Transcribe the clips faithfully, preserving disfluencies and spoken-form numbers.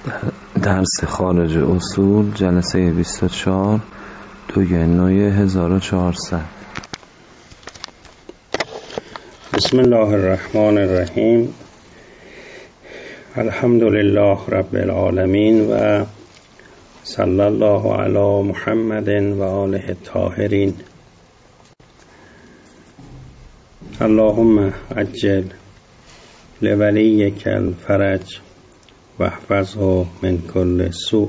درس خارج اصول جلسه بیست و چهار دوی نوی هزار و چهارصد. بسم الله الرحمن الرحیم. الحمد لله رب العالمین و صلی الله علی محمد و آله الطاهرین. اللهم عجل لولیک الفرج واحفظه من كل سوء.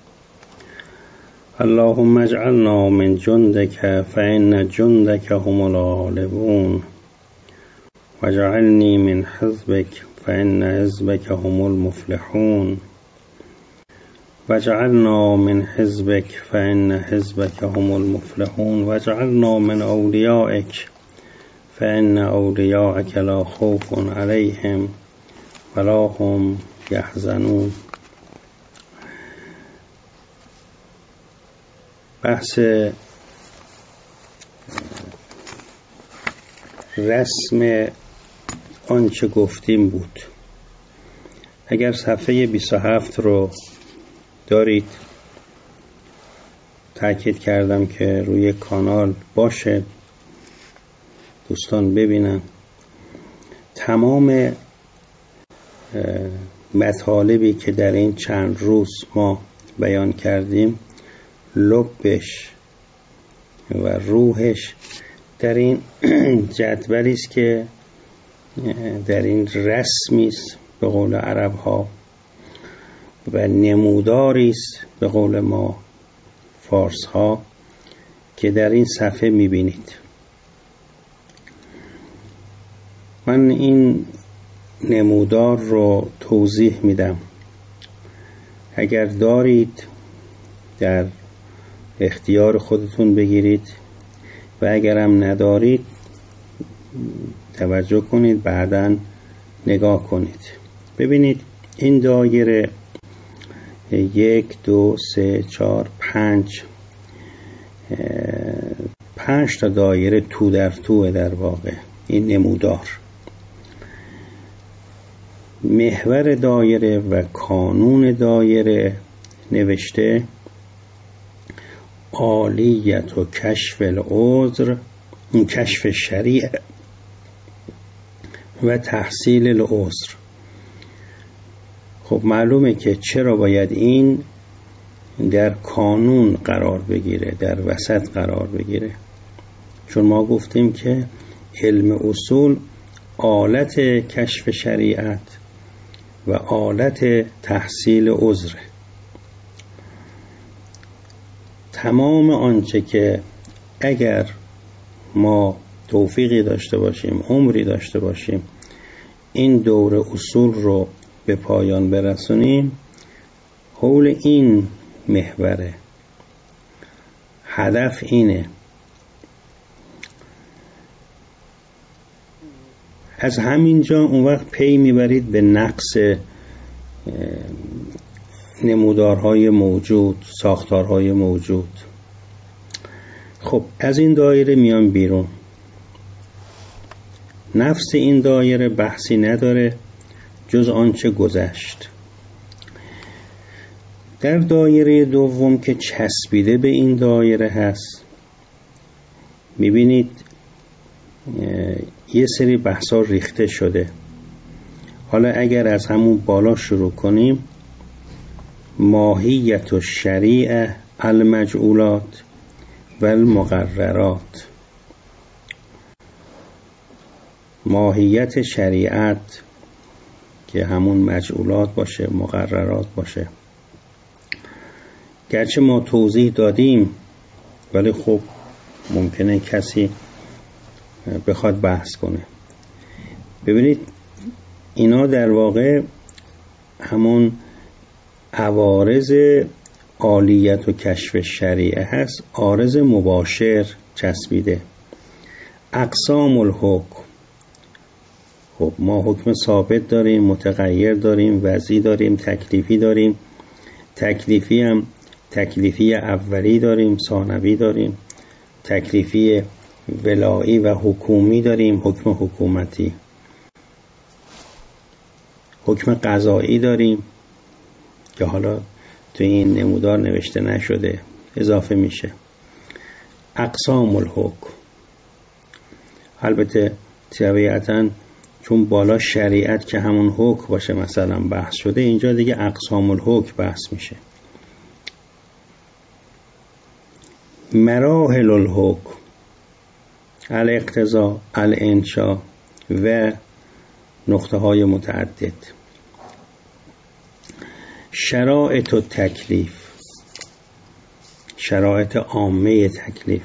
اللهم اجعلنا من جندك فإن جندك هم الغالبون واجعلني من حزبك فإن حزبك هم المفلحون واجعلنا من حزبك فإن حزبك هم المفلحون واجعلنا من أوليائك فإن أولياءك لا خوف عليهم ولا هم یحزنون. بحث رسم آنچه گفتیم بود. اگر صفحه بیست و هفت رو دارید، تأکید کردم که روی کانال باشه، دوستان ببینن. تمام مطالبی که در این چند روز ما بیان کردیم، لبش و روحش در این جدولی است که در این رسمی است به قول عرب ها و نموداری است به قول ما فارس ها که در این صفحه میبینید. من این نمودار رو توضیح میدم. اگر دارید در اختیار خودتون بگیرید و اگرم ندارید توجه کنید، بعداً نگاه کنید. ببینید این دایره یک دو سه چهار پنج پنج تا دایره تو در توه. در واقع این نمودار محور دایره و کانون دایره نوشته عالیت و کشف العذر، کشف شریع و تحصیل العذر. خب معلومه که چرا باید این در کانون قرار بگیره، در وسط قرار بگیره. چون ما گفتیم که علم اصول آلت کشف شریعت و آلت تحصیل عذر. تمام آنچه که اگر ما توفیقی داشته باشیم، عمری داشته باشیم، این دور اصول رو به پایان برسونیم، حول این محوره. هدف اینه. از همینجا اون وقت پی میبرید به نقص نمودارهای موجود، ساختارهای موجود. خب از این دایره میان بیرون. نفس این دایره بحثی نداره جز آنچه گذشت. در دایره دوم که چسبیده به این دایره هست، میبینید یه سری بحثا ریخته شده. حالا اگر از همون بالا شروع کنیم، ماهیت و شریع المجعولات و المقررات. ماهیت شریعت که همون مجعولات باشه، مقررات باشه. گرچه ما توضیح دادیم ولی خب ممکنه کسی بخواد بحث کنه. ببینید اینا در واقع همون عوارض عالیت و کشف شریعه هست. عارض مباشر چسبیده. اقسام الحکم. خب ما حکم ثابت داریم، متغیر داریم، وضعی داریم، تکلیفی داریم. تکلیفی هم تکلیفی اولی داریم، ثانوی داریم، تکلیفی ولایی و حکومی داریم، حکم حکومتی، حکم قضایی داریم، که حالا تو این نمودار نوشته نشده اضافه میشه. اقسام الحکم، البته طبیعتاً چون بالا شریعت که همون حکم باشه مثلا بحث شده، اینجا دیگه اقسام الحکم بحث میشه. مراحل الحکم، الاقتضاء، الانشاء و نقطه های متعدد. شرایط التکلیف، شرایط عامه تکلیف.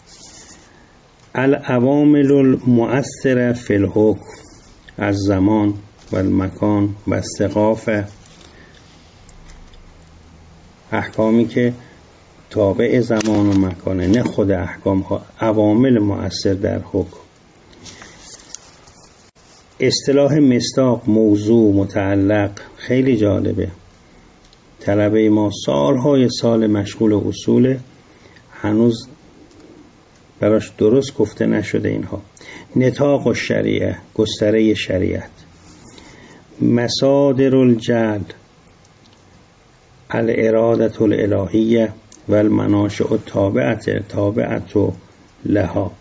العوامل المؤثره فی الحکم، از زمان و المکان و الثقافه، احکامی که تابع زمان و مکانه، نه خود احکام ها، عوامل مؤثر در حکم. اصطلاح مصداق، موضوع، متعلق، خیلی جالبه. طلبه ما سالهای سال مشغول اصول، هنوز براش درست گفته نشده اینها. نطاق الشریعه، گستره شریعت. مصادر الجعل، الارادة الالهیه و المناشئ التابعه تابعه لها.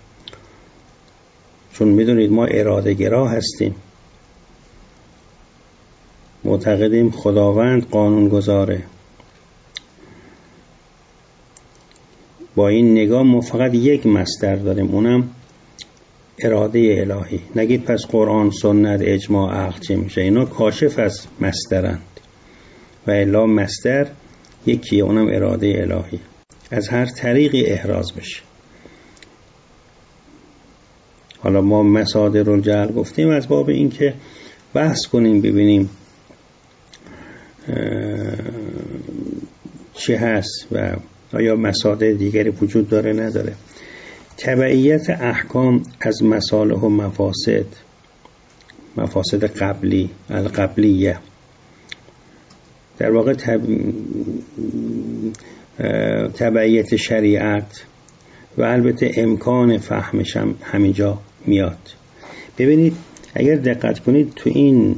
چون میدونید ما اراده گرا هستیم، معتقدیم خداوند قانون گذاره. با این نگاه ما فقط یک مصدر داریم، اونم اراده الهی. نگید پس قرآن، سنت، اجماع، عقل چه میشه؟ اینا کاشف از مصدرند و الا مصدر یکیه، اونم اراده الهی. از هر طریقی احراز بشه. حالا ما مصادر الجعل گفتیم از باب این که بحث کنیم ببینیم چی هست و آیا مصادر دیگری وجود داره نداره. تبعیت احکام از مصالح و مفاسد، مفاسد قبلی، القبلیه، در واقع تب... تبعیت شریعت و البته امکان فهمش هم همینجا میاد. ببینید اگر دقت کنید تو این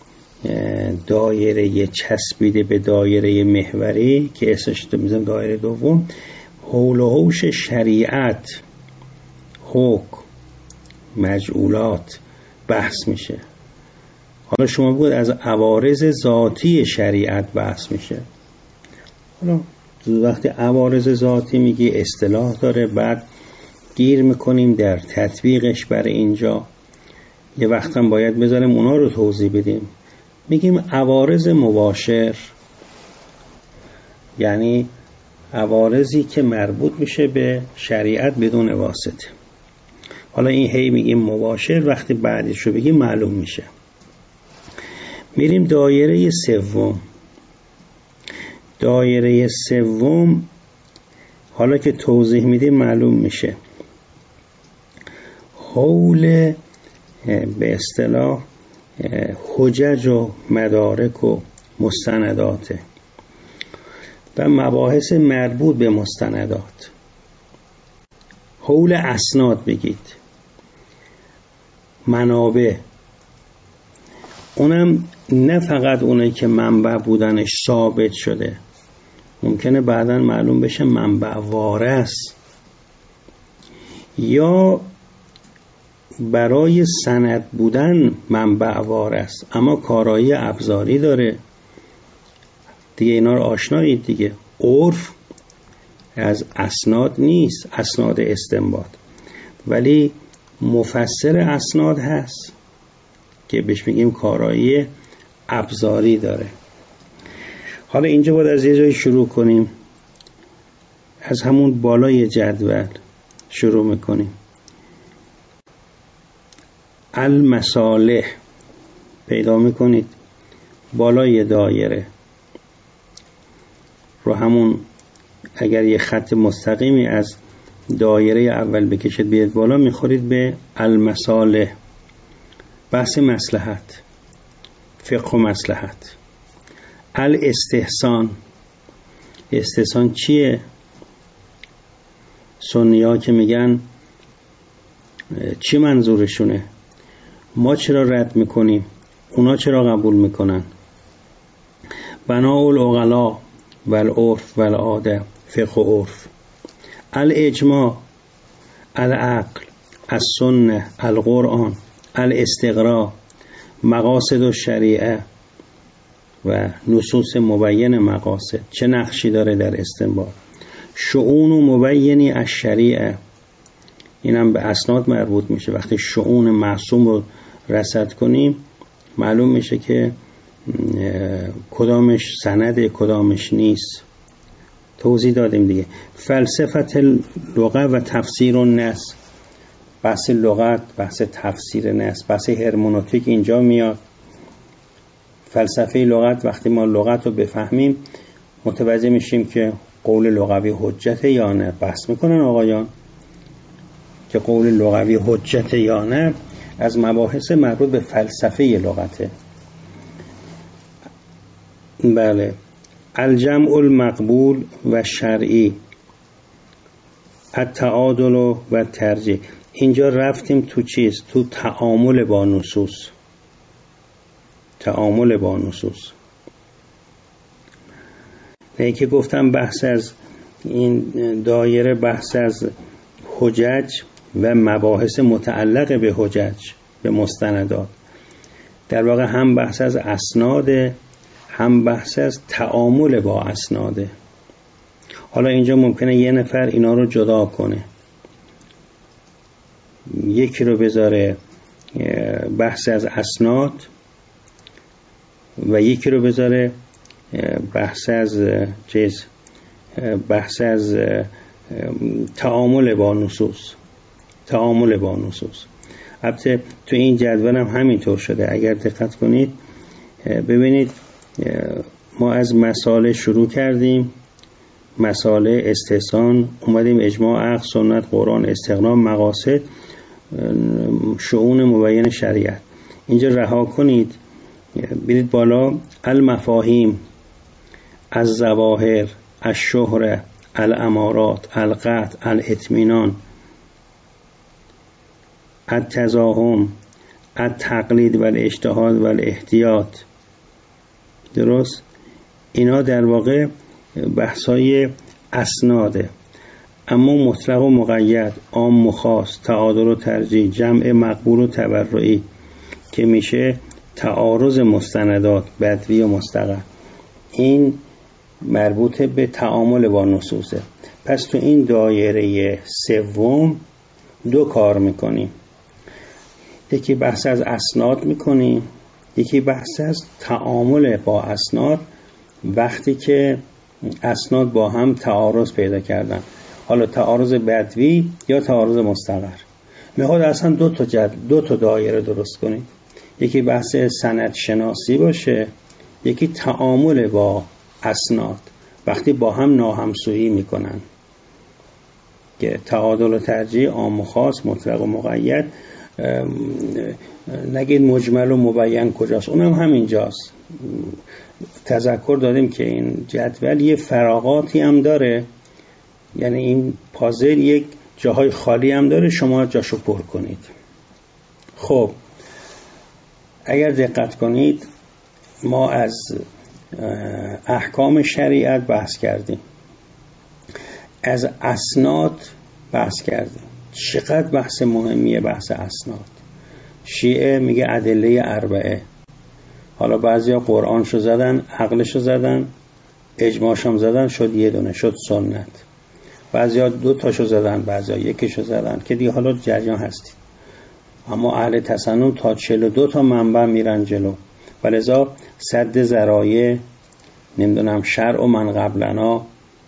دایره چسبیده به دایره محوری که اسمش میذارم دایره دوم، حول و حوش شریعت، حکم، مجعولات بحث میشه. حالا شما بگید از عوارض ذاتی شریعت بحث میشه. حالا وقتی عوارض ذاتی میگی اصطلاح داره، بعد گیر میکنیم در تطبیقش برای اینجا. یه وقتا باید بذاریم اونا رو توضیح بدیم. میگیم عوارض مباشر، یعنی عوارضی که مربوط میشه به شریعت بدون واسطه. حالا این هی میگیم مباشر، وقتی بعدش رو بگیم معلوم میشه. میریم دایره سوم. دایره سوم حالا که توضیح میدیم معلوم میشه. حول به اصطلاح حجج و مدارک و مستندات و مباحث مربوط به مستندات. حول اسناد بگید، منابع، اونم نه فقط اونایی که منبع بودنش ثابت شده، ممکنه بعداً معلوم بشه منبع وارث، یا برای سند بودن منبع وارث اما کارایی ابزاری داره دیگه. اینا رو آشنایید دیگه. عرف از اسناد نیست، اسناد استنباط، ولی مفسر اسناد هست که بهش میگیم کارایی ابزاری داره. حالا اینجا باید از یه جایی شروع کنیم، از همون بالای جدول شروع میکنیم. المصالح پیدا میکنید بالای دایره رو، همون اگر یه خط مستقیمی از دایره اول بکشید بیاد بالا، میخورید به المصالح. بحث مصلحت، فقه و مصلحت. الاستحسان، استحسان چیه؟ سنی ها که میگن چی منظورشونه؟ ما چرا رد میکنیم؟ اونا چرا قبول میکنن؟ بناء العقلاء والعرف والعاده، فقه و عرف. الاجماع، العقل، السنه، القرآن، الاستقراء، مقاصد الشریعه و نصوص مبین مقاصد. چه نقشی داره در استنباط؟ شؤون و مبینی از شریعه، اینم به اسناد مربوط میشه. وقتی شؤون معصوم رو رصد کنیم معلوم میشه که کدامش سنده کدامش نیست. توضیح دادیم دیگه. فلسفه لغه و تفسیر النص، بحث لغت، بحث تفسیر نص، بحث هرمنوتیک اینجا میاد. فلسفه لغت، وقتی ما لغت رو بفهمیم متوجه میشیم که قول لغوی حجت یا نه. بحث میکنن آقایان که قول لغوی حجت یا نه از مباحث مربوط به فلسفه لغته. بله. الجمع المقبول و شرعی، التعادل و ترجیح. اینجا رفتیم تو چیز؟ تو تعامل با نصوص. تعامل با نصوص. نه که گفتم بحث از این دایره بحث از حجج و مباحث متعلق به حجج، به مستندات. در واقع هم بحث از اسناده، هم بحث از تعامل با اسناده. حالا اینجا ممکنه یه نفر اینا رو جدا کنه، یکی رو بذاره بحث از اسناد و یکی رو بذاره بحث از چیز، بحث از تعامل با نصوص. تعامل با نصوص. البته تو این جدول هم همینطور شده. اگر دقت کنید ببینید ما از مسائل شروع کردیم، مسائل استحسان، اومدیم اجماع، عقل، سنت، قرآن، استقرا، مقاصد، شؤون مبین شریعت. اینجا رها کنید برید بالا. المفاهیم، الظواهر، الشهره، الامارات، القطع، الاطمینان، التزاحم، التقلید و الاجتهاد و الاحتیاط. درست؟ اینا در واقع بحثای اسناده. اما مطلق و مقید، عام و خاص، تعادل و ترجیح، جمع مقبول و تبرعی که میشه تعارض مستندات بدوی و مستقر، این مربوط به تعامل با نصوصه. پس تو این دایره سوم دو کار میکنیم. یکی بحث از اسناد میکنیم، یکی بحث از تعامل با اسناد وقتی که اسناد با هم تعارض پیدا کردن، حالا تعارض بدوی یا تعارض مستقر. میخواد اصلا دو تا جد دو تا دایره درست کنید. یکی بحث سند شناسی باشه، یکی تعامل با اسناد وقتی با هم ناهمسویی میکنن که تعادل و ترجیح، عام و خاص، مطلق و مقید. نگید مجمل و مبین کجاست، اونم همینجاست. تذکر دادیم که این جدول یه فراغاتی هم داره، یعنی این پازل یک جاهای خالی هم داره، شما جاشو پر کنید. خب اگر دقت کنید ما از احکام شریعت بحث کردیم، از اسناد بحث کردیم. چقدر بحث مهمیه بحث اسناد. شیعه میگه ادله اربعه. حالا بعضیا قرآنشو زدن، عقلشو زدن، اجماعشو زدن، شد یه دونه، شد سنت. بعضیا دو تاشو زدن، بعضیا یکیشو زدن، که دیگه حالا جریان هستید. اما اهل تسنن تا چهل و دو تا منبع میرن جلو. ولذا سد ذرایع، نمیدونم شرع و من قبلنا،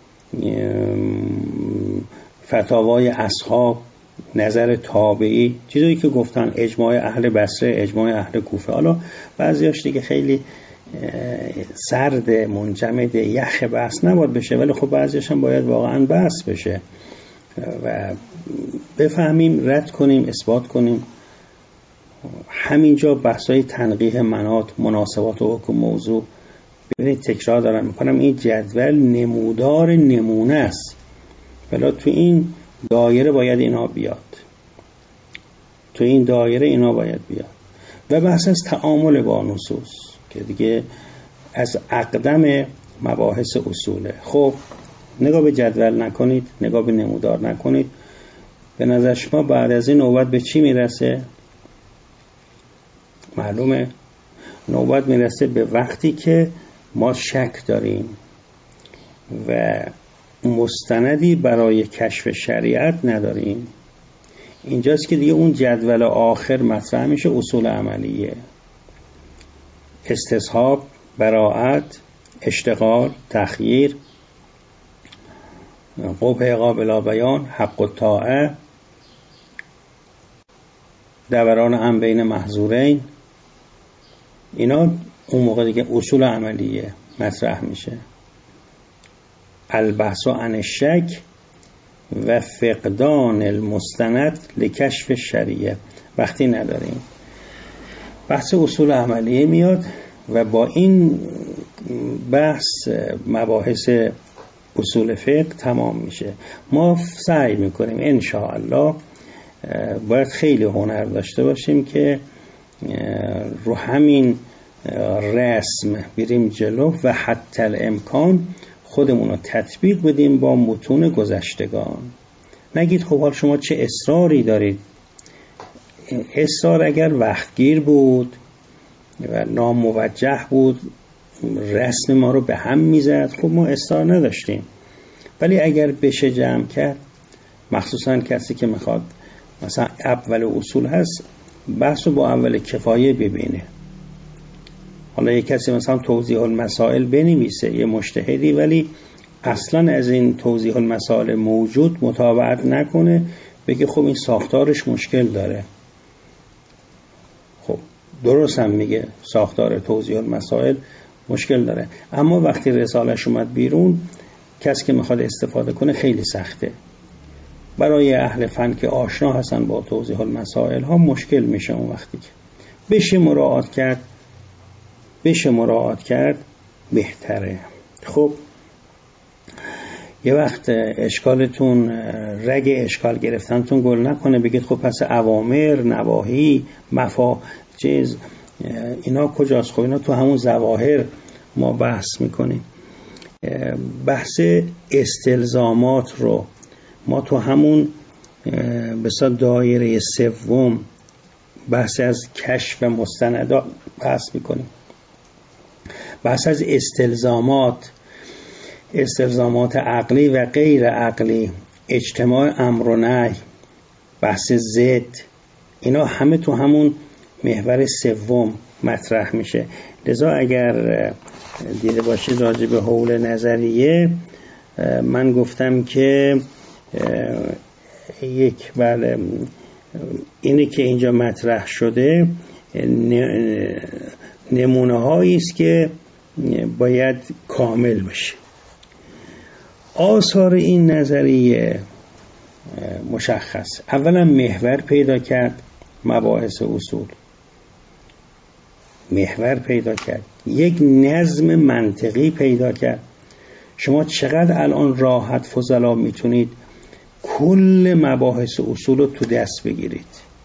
فتاوای اصحاب، نظر تابعی، چیزایی که گفتن، اجماع اهل بصره، اجماع اهل کوفه. حالا بعضیاش دیگه خیلی سرد، منجمد، یخ بحث نباید بشه، ولی خب بعضیاش هم باید واقعا بحث بشه و بفهمیم، رد کنیم، اثبات کنیم. همینجا بحثای تنقیح مناط، مناسبات و حکم موضوع. ببینید تکرار دارم میکنم، این جدول نمودار نمونه است، ولی تو این دایره باید اینا بیاد، تو این دایره اینا باید بیاد. و بحث از تعامل با نصوص که دیگه از اقدم مباحث اصوله. خب نگاه به جدول نکنید، نگاه به نمودار نکنید. به نظر شما بعد از این نوبت به چی میرسه؟ معلومه نوبت میرسه به وقتی که ما شک داریم و مستندی برای کشف شریعت نداریم. اینجاست که دیگه اون جدول آخر مطرح میشه، اصول عملیه: استصحاب، براءت، اشتغال، تخییر، قبح قابل بیان، حق الطاعه، دوران هم بین محظورین. اینا اون موقع دیگه اصول عملیه مطرح میشه. البحث عن الشک و فقدان المستند لکشف شریعه وقتی نداریم. بحث اصول عملیه میاد و با این بحث مباحث اصول فقه تمام میشه. ما سعی میکنیم انشاءالله، باید خیلی هنر داشته باشیم که رو همین رسم بریم جلو و حتی الامکان خودمون رو تطبیق بدیم با متون گذشتگان. نگید خب حال شما چه اصراری دارید. اصرار اگر وقتگیر بود و ناموجه بود، رسم ما رو به هم میزد، خب ما اصرار نداشتیم. ولی اگر بشه جمع کرد، مخصوصا کسی که میخواد مثلا اول اصول هست، بحث رو با اول کفایه ببینه. حالا یک کسی مثلا توضیح المسائل بنویسه، یه مجتهدی، ولی اصلا از این توضیح المسائل موجود متابعت نکنه، بگه خب این ساختارش مشکل داره. خب درست هم میگه ساختار توضیح المسائل مشکل داره، اما وقتی رسالش اومد بیرون، کسی که میخواد استفاده کنه خیلی سخته. برای اهل فن که آشنا هستن با توضیح المسائل ها مشکل میشه. اون وقتی که بشه مراعات کرد بشه مراعات کرد بهتره. خب یه وقت اشکالتون، رگ اشکال گرفتنتون گل نکنه، بگید خب پس اوامر، نواهی، مفا چیز اینا کجاست؟ خب اینا تو همون ظواهر ما بحث میکنیم. بحث استلزامات رو ما تو همون بسا دایره سوم بحث از کشف و مستندات بحث میکنیم. بحث از استلزامات، استلزامات عقلی و غیر عقلی، اجتماع امر و نهی، بحث ضد، اینا همه تو همون محور سوم مطرح میشه. لذا اگر دیده باشید راجع به حول نظریه، من گفتم که یک بله اینی که اینجا مطرح شده نمونه هایی است که باید کامل بشه. آثار این نظریه مشخص. اولا محور پیدا کرد، مباحث اصول محور پیدا کرد، یک نظم منطقی پیدا کرد. شما چقدر الان راحت فضلا میتونید کل مباحث اصول رو تو دست بگیرید،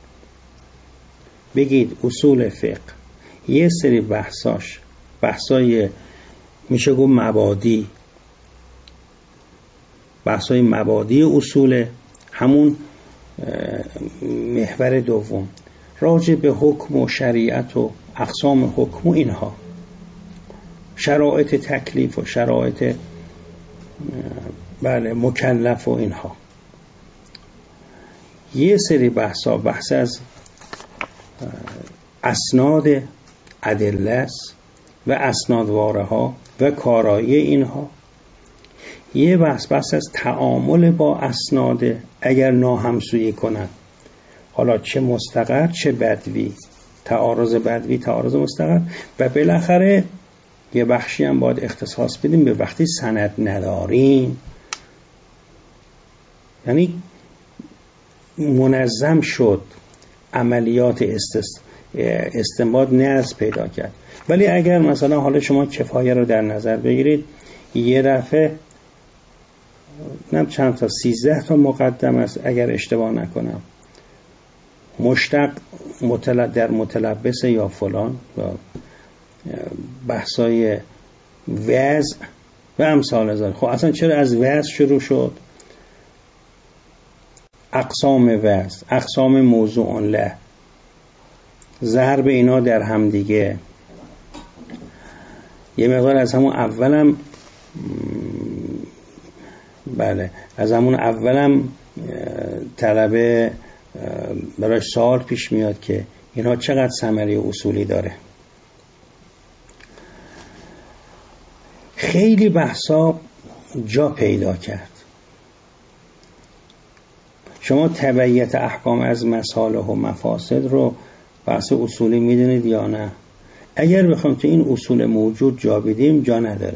بگید اصول فقه یه سری بحثاش بحثای میشه گفت مبادی، بحثای مبادی اصول، همون محور دوم راجع به حکم و شریعت و اقسام حکم و اینها، شرایط تکلیف و شرایط بله مکلف و اینها. یه سری بحثا بحث از اسناد ادله است و اسنادواره ها و کارایی اینها. یه بحث بحث از تعامل با اسناد اگر ناهمسویی کنن، حالا چه مستقر چه بدوی، تعارض بدوی تعارض مستقر. و بالاخره یه بخشی هم باید اختصاص بدیم به وقتی سند نداریم، یعنی منظم شد عملیات استنباط نظم پیدا کرد. ولی اگر مثلا حالا شما کفایه رو در نظر بگیرید، یه دفعه نم چند تا سیزده تا مقدم است اگر اشتباه نکنم، مشتق مطلب در متلبس یا فلان و بحثای وضع و امثال ذلک. خب اصلا چرا از وضع شروع شد؟ اقسام وضع، اقسام موضوع له، ضرب اینا در هم دیگه. یه مقدار از همون اولم بله از همون اولم طلبه براش سوال پیش میاد که اینها چقدر ثمره اصولی داره. خیلی بحثا جا پیدا کرد. شما تبعیت احکام از مصالح و مفاسد رو بحث اصولی میدونید یا نه؟ اگر بخوام که این اصول موجود جا بدیم جا نداره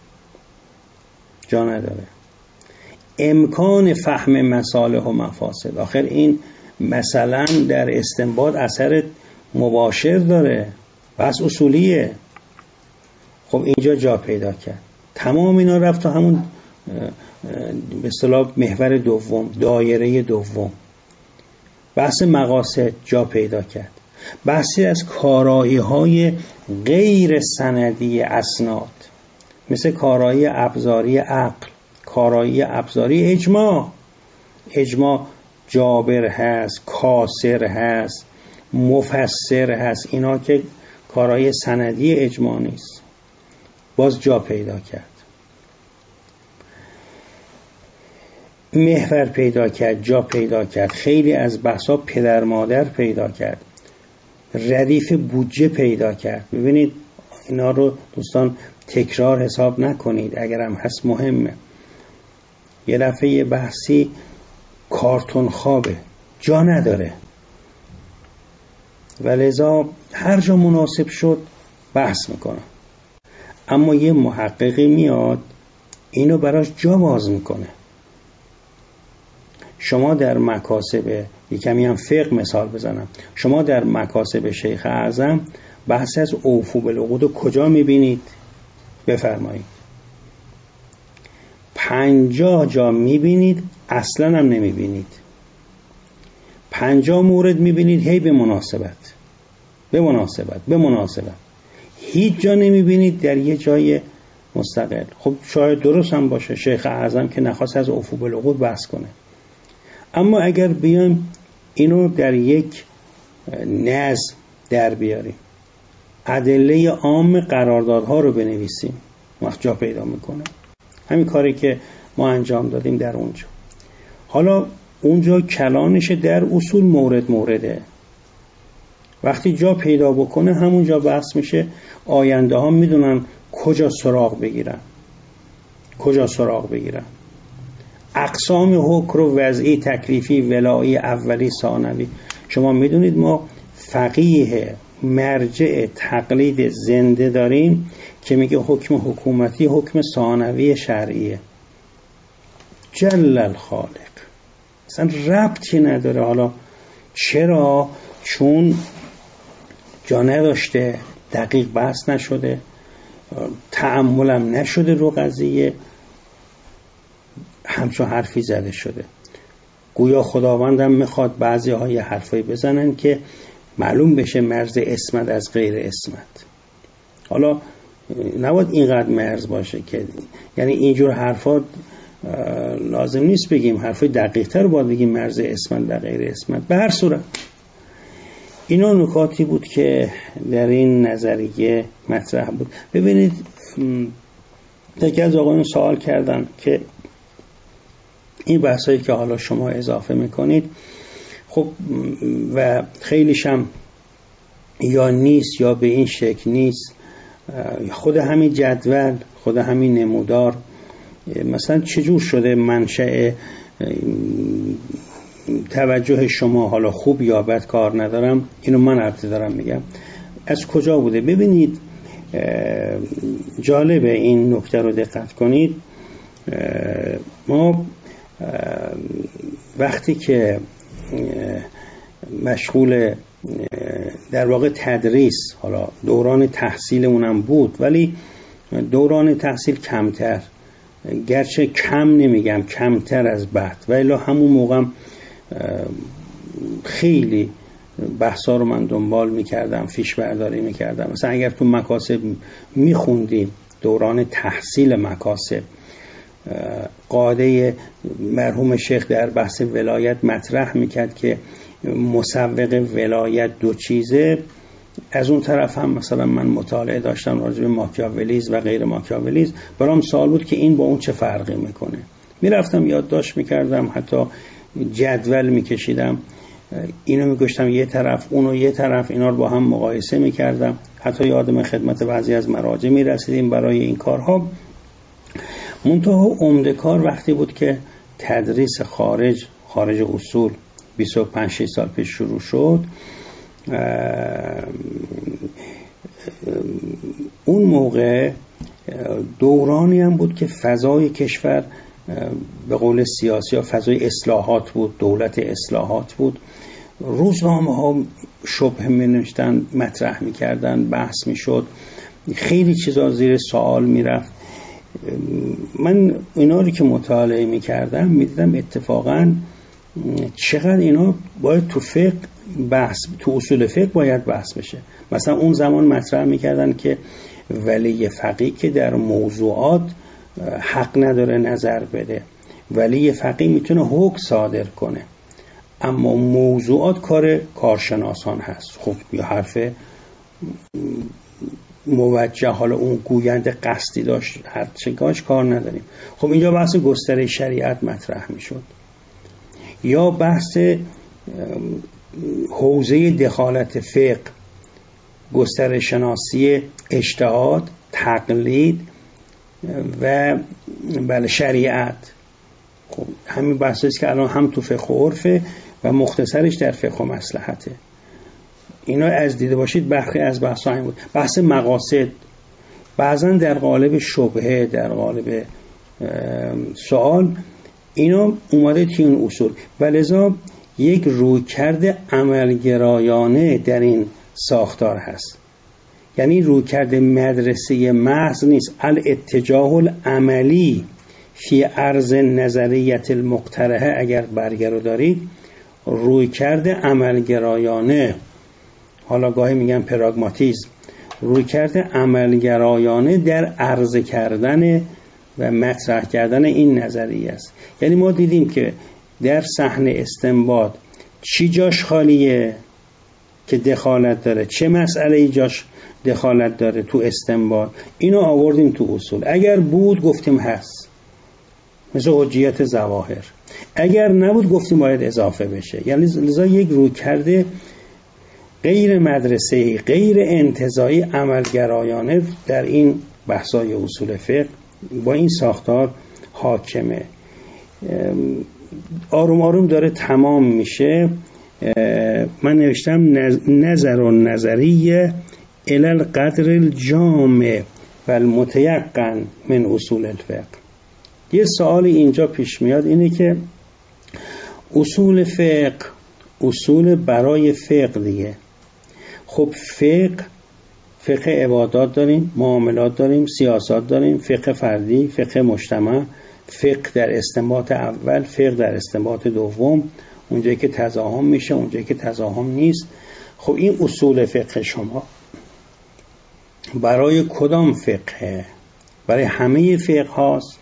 جا نداره امکان فهم مصالح و مفاسد. آخر این مثلا در استنباط اثر مباشر داره، بس اصولیه. خب اینجا جا پیدا کرد. تمام اینا رفت تا همون به اصطلاح محور دوم، دایره دوم. بحث مقاصد جا پیدا کرد. بحثی از کارایی های غیر سندی اسناد، مثل کارایی ابزاری عقل، کارایی ابزاری اجماع. اجماع جابر هست، کاسر هست، مفسر هست. اینا که کارایی سندی اجماع نیست، باز جا پیدا کرد. محور پیدا کرد، جا پیدا کرد. خیلی از بحثا پدر مادر پیدا کرد، ردیف بودجه پیدا کرد. ببینید اینا رو دوستان تکرار حساب نکنید، اگرم هست مهمه. یه دفعه یه بحثی کارتون خوابه، جا نداره، و لذا هر جا مناسب شد بحث میکنه. اما یه محققی میاد اینو براش جا باز میکنه. شما در مکاسب، یکمی هم فقه مثال بزنم، شما در مکاسب شیخ اعظم بحث از اوفو بالعقود کجا میبینید؟ بفرمایید. پنجاه جا میبینید اصلا هم نمیبینید. پنجاه مورد میبینید هی به مناسبت به مناسبت به مناسبت هیچ جا نمیبینید در یه جای مستقل. خب شاید درست هم باشه، شیخ اعظم که نخواست از اوفو بالعقود بحث کنه. اما اگر بیایم اینو در یک نظم در بیاریم، ادله عام قراردادها رو بنویسیم، وقت جا پیدا میکنه. همین کاری که ما انجام دادیم در اونجا. حالا اونجا کلانش در اصول مورد مورده. وقتی جا پیدا بکنه همونجا بحث میشه. آینده ها میدونن کجا سراغ بگیرن کجا سراغ بگیرن اقسام حکم و وضعی، تکلیفی، ولایی، اولی، ثانوی. شما میدونید ما فقیه مرجع تقلید زنده داریم که میگه حکم حکومتی حکم ثانوی شرعیه. جل الخالق، اصلا ربطی نداره. حالا چرا؟ چون جا نداشته، دقیق بحث نشده، تأملم نشده رو قضیه، همچون حرفی زده شده. گویا خداوندم میخواد بعضی های حرفایی بزنن که معلوم بشه مرز اسمت از غیر اسمت. حالا نباید اینقدر مرز باشه که یعنی اینجور حرفات لازم نیست بگیم، حرفای دقیق تر باید بگیم مرز اسمت در غیر اسمت. به هر صورت اینا نکاتی بود که در این نظریه مطرح بود. ببینید یکی از آقایون سوال کردن که این بحثایی که حالا شما اضافه میکنید خب و خیلیشم یا نیست یا به این شکل نیست، خود همین جدول، خود همین نمودار مثلا چجور شده منشأ توجه شما؟ حالا خوب یا بد کار ندارم، اینو من البته دارم میگم از کجا بوده. ببینید جالبه این نکته رو دقت کنید. ما وقتی که مشغول در واقع تدریس، حالا دوران تحصیل اونم بود ولی دوران تحصیل کمتر، گرچه کم نمیگم کمتر از بعد، ولی همون موقع خیلی بحثا رو من دنبال میکردم، فیش برداری میکردم. مثلا اگر تو مکاسب میخوندیم دوران تحصیل مکاسب. قاعده مرحوم شیخ در بحث ولایت مطرح میکرد که مسوق ولایت دو چیزه. از اون طرف هم مثلا من مطالعه داشتم راجع به ماکیاولیز و غیر ماکیاولیز، برام سوال بود که این با اون چه فرقی میکنه. میرفتم یادداشت میکردم، حتی جدول میکشیدم، اینو میگشتم یه طرف اونو یه طرف، اینا رو با هم مقایسه میکردم. حتی یادم خدمت بعضی از مراجع میرسیدیم برای این کارها. منتها عمده کار وقتی بود که تدریس خارج خارج اصول بیست و پنج شش سال پیش شروع شد. اون موقع دورانی هم بود که فضای کشور به قول سیاسی ها فضای اصلاحات بود، دولت اصلاحات بود. روزنامه ها شبه می نوشتن، مطرح می کردن، بحث می شد، خیلی چیزا زیر سوال می رفت. من اینا رو که مطالعه می کردم می دیدم اتفاقا چقدر اینا باید تو فقه بحث، تو اصول فقه باید بحث بشه. مثلا اون زمان مطرح می کردن که ولی فقیه که در موضوعات حق نداره نظر بده، ولی فقیه میتونه حکم صادر کنه، اما موضوعات کار کارشناسان هست. خب یا حرف موجه، حالا اون گوینده قصدی داشت هر چگاهش کار نداریم. خب اینجا بحث گستره شریعت مطرح میشد، یا بحث حوزه دخالت فقه، گستره شناسی اجتهاد، تقلید و بله شریعت. خب همین بحثی است که الان هم تو فقه و عرفه و مختصرش در فقه و مصلحته. اینا از دیده باشید برخی از بحث‌ها این بود. بحث مقاصد بعضا در قالب شبهه، در قالب سوال، اینا اومده توی این اصول و لذا یک رویکرد عملگرایانه در این ساختار هست. یعنی رویکرد مدرسه محض نیست، الاتجاه العملی فی عرض نظریت المقترحه. اگر برگه رو دارید، رویکرد عملگرایانه، حالا گاهی میگن پراگماتیسم، رویکرد عملگرایانه در عرضه کردن و مطرح کردن این نظریه است. یعنی ما دیدیم که در صحنه استنباط چی جاش خالیه که دخالت داره، چه مسئله جاش دخالت داره تو استنباط، اینو آوردیم تو اصول. اگر بود گفتیم هست، مثل حجیت ظواهر. اگر نبود گفتیم باید اضافه بشه. یعنی لذا یک رویکرد غیر مدرسه‌ای، غیر انتزاعی، عملگرایانه در این بحث‌های اصول فقه با این ساختار حاکمه. آروم آروم داره تمام میشه. من نوشتم نظر و نظریه الی القدر الجامع و المتیقن من اصول الفقه. یه سوال اینجا پیش میاد، اینه که اصول فقه اصول برای فقه دیگه. خب فقه فقه عبادات داریم، معاملات داریم، سیاست داریم، فقه فردی، فقه مجتمع، فقه در استنباط اول، فقه در استنباط دوم، اونجایی که تزاحم میشه، اونجایی که تزاحم نیست. خب این اصول فقه شما برای کدام فقه؟ برای همه فقه هاست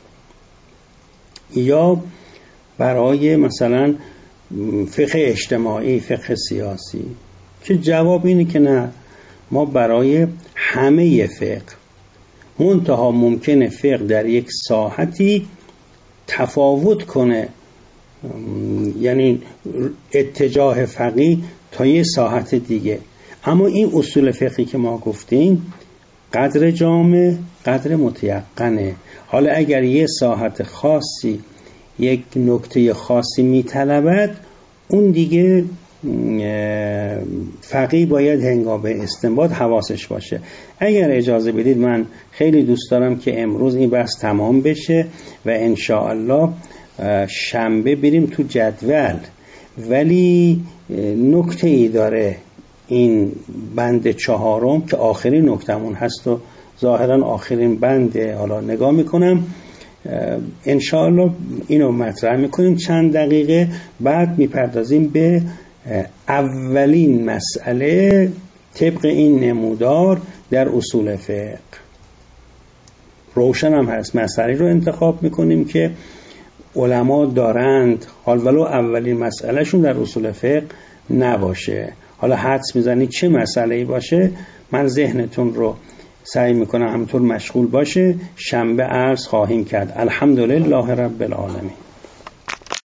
یا برای مثلا فقه اجتماعی، فقه سیاسی؟ که جواب اینه که نه، ما برای همه فقه. منتها ممکنه فقه در یک ساحتی تفاوت کنه، یعنی اتجاه فقیه تا یه ساحت دیگه، اما این اصول فقهی که ما گفتیم قدر جامع، قدر متیقنه. حالا اگر یه ساحت خاصی، یک نکته خاصی میطلبد، اون دیگه فقیه باید هنگام استنباط حواسش باشه. اگر اجازه بدید من خیلی دوست دارم که امروز این بحث تمام بشه و انشاءالله شنبه بریم تو جدول. ولی نکته ای داره این بند چهارم که آخرین نکتمون هست و ظاهرا آخرین بنده. حالا نگاه میکنم انشاءالله اینو مطرح میکنیم چند دقیقه، بعد میپردازیم به اولین مسئله طبق این نمودار در اصول فقه. روشن هم هست، مسئله رو انتخاب میکنیم که علما دارند، حال ولو اولین مسئله شون در اصول فقه نباشه. حالا حدس میزنید چه مسئله‌ای باشه، من ذهنتون رو سعی میکنم همونطور مشغول باشه، شنبه عرض خواهیم کرد. الحمدلله رب العالمین.